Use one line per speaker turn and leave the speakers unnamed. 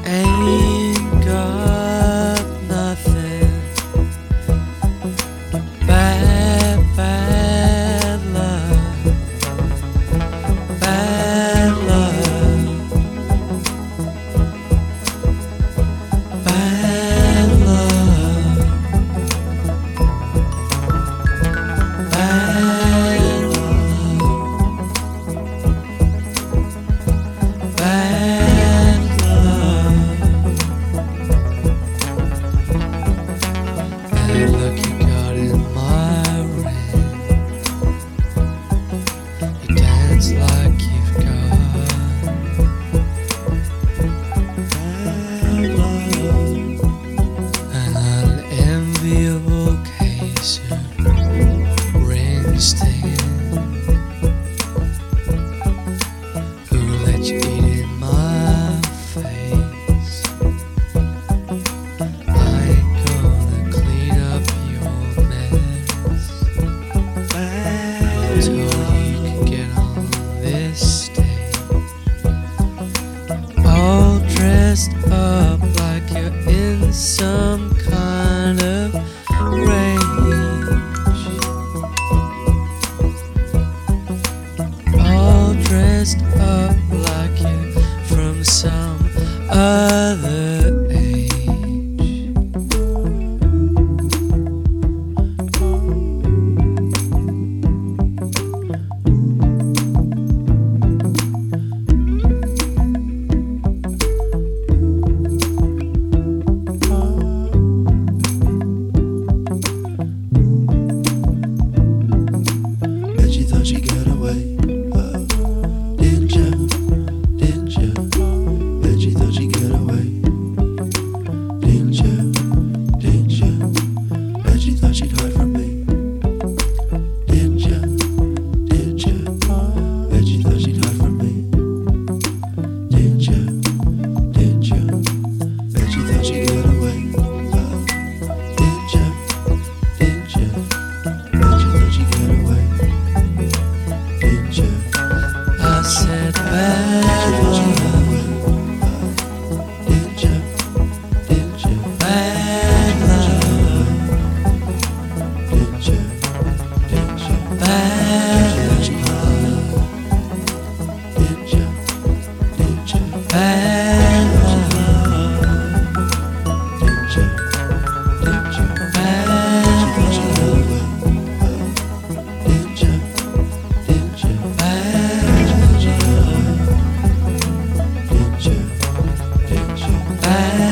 Ain't got nothing. Bad, bad love. Bad love. Bad love. Bad love. Bad love. Bad luck you got in my ring. You dance like you've got bad love. An unenviable case of ring stinging. Who let you eat in my face? I ain't gonna clean up your mess. I told you could get on this stage, all dressed up like you're in some kind of rage, all dressed up like you're from some other age.
Bet you thought she got away, didn't ya? Didn't ya? Bet you thought she got away, didn't ya? Didn't ya? Bet you thought she'd hide from me, didn't ya? Didn't ya? Bet you thought she'd hide from me, didn't ya? Didn't ya? Bet you thought she got away, didn't ya? Didn't ya? Bet you thought she got away, didn't ya?
I said bad love.
Didn't ya? Didn't ya?
Bad love.
Didn't ya? Didn't ya?
Bad
Didn't ya? Didn't ya? Didn't ya?
bad love.
Didn't ya? Didn't ya?
Bad
Didn't ya? Didn't ya? Didn't ya?
bad
Didn't ya? Didn't ya?
bad